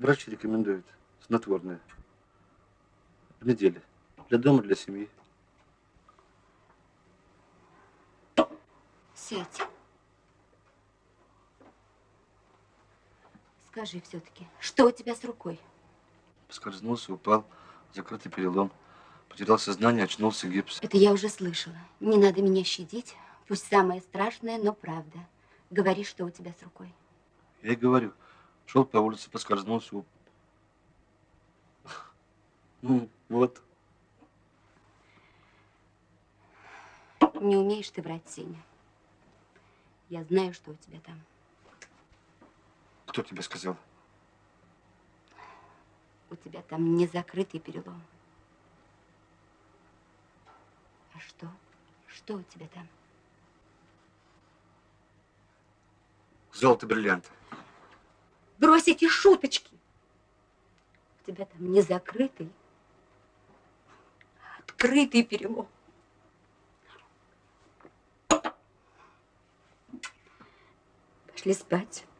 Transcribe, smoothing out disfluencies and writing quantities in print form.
Врач рекомендует снотворное. В неделю. Для дома, для семьи. Сядь. Скажи все-таки, что у тебя с рукой? Поскользнулся, упал. Закрытый перелом. Потерял сознание, очнулся, гипс. Это я уже слышала. Не надо меня щадить. Пусть самое страшное, но правда. Говори, что у тебя с рукой. Я и говорю. Шел по улице, поскользнулся. Ну, вот. Не умеешь ты врать, Сеня. Я знаю, что у тебя там. Кто тебе сказал? У тебя там не закрытый перелом. А что? Что у тебя там? Золото, бриллиант. Брось эти шуточки. У тебя там не закрытый, а открытый перелом. Пошли спать.